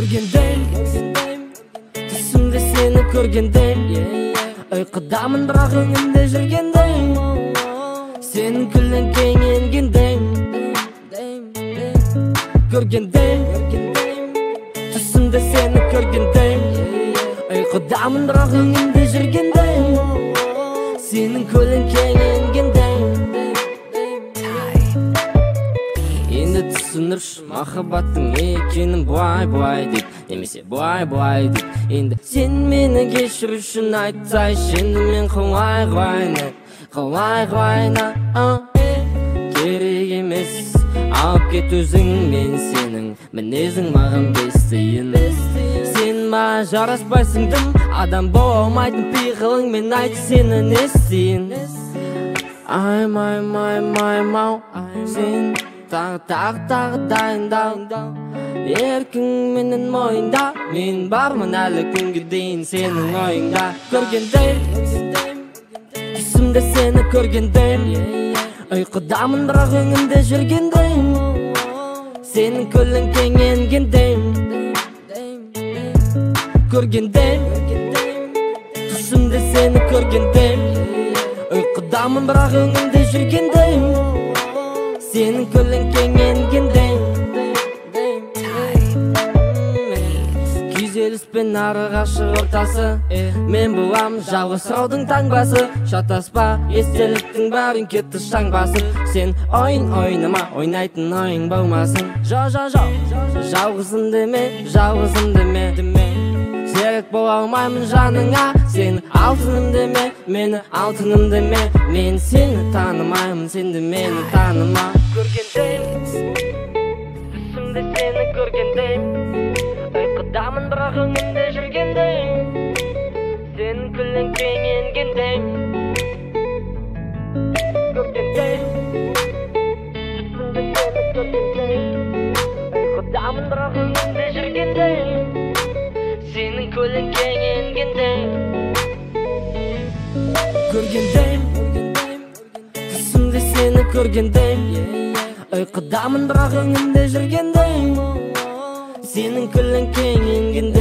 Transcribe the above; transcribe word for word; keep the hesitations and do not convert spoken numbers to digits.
Көргендей, түсімде сені көргендей, ұйқыдамын бірақ өңімде жүргендей, сенің күлің кеңенгендей. Көргендей, түсімде сені көргендей, ұйқыдамын бірақ өңімде жүргендей, сенің күлің кеңенгендей. Енді түсінірші махаббаттың екенін бұлай-бұлай деп, немесе бұлай-бұлай деп. Енді сен мені кешір үшін айтсайшы, енді мен қалай-қалайна, қалай-қалайна керек емес. Алып кет өзің, мен сенің мінезің маған бестейін. Сен маған жараспайсың дым, адам болмайтын пиғылың, мен айт сені не істейін. Айм, айм, айм, айм, ау, сен тағы, тағы, тағы дайындал. Еркің менің мойында, мен бармын әлі күнге дейін сенің ойыңда. Көргендей, түсімде сені көргендей, ұйқыдамын бірақ өңімде жүргендей, сенің күлің кеңенгендей. Көргендей, түсімде сені көргендей, ұйқыдамын бірақ өңімде жүргендей, сенің күлің кеңенгендей. Күйзеліспен ары ғашық ортасы, мен боламын жалғыз сұраудың таңбасы. Шатаспа, естеліктің бәрін кетті шаң басып. Сен ойын ойнама, ойнайтын ойың болмасын. Жо, жо, жо, жалғызым деме, жалғызым деме. Серік бола алмаймын жаныңа, сен алтыным деме, мені алтыным деме. Мен сені танымаймын, сен де мені таныма. Көргендей, түсімде сені көргендей, ұйқыдамын бірақ өңімде жүргендей, сенің күлің кеңенгендей. Көргендей, түсімде сені көргендей, ұйқыдамын бірақ өңімде жүргендей, сенің күлің кеңенгендей. Көргендей, түсімде сені көргендей, ұйқыдамын бірақ өңімде жүргендей, сенің күлің кеңенгендей.